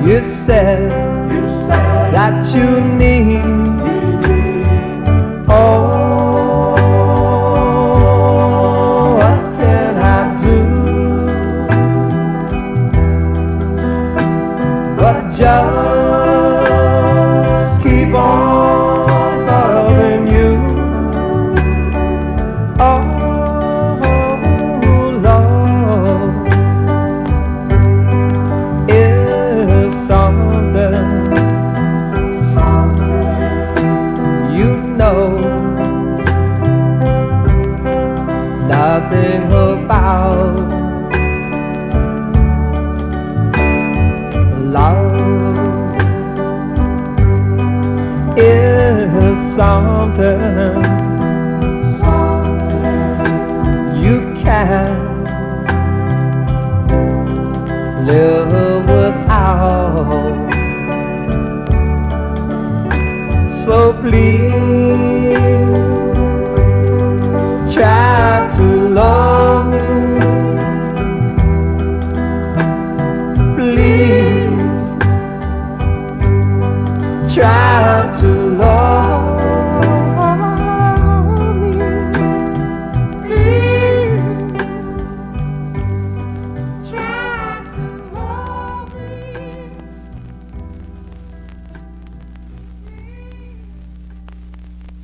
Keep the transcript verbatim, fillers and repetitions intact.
You said, you said that you need. Oh, what can I do but just keep on loving you? Oh, Lord, is something, you know nothing about. Love is something you can't live without. So please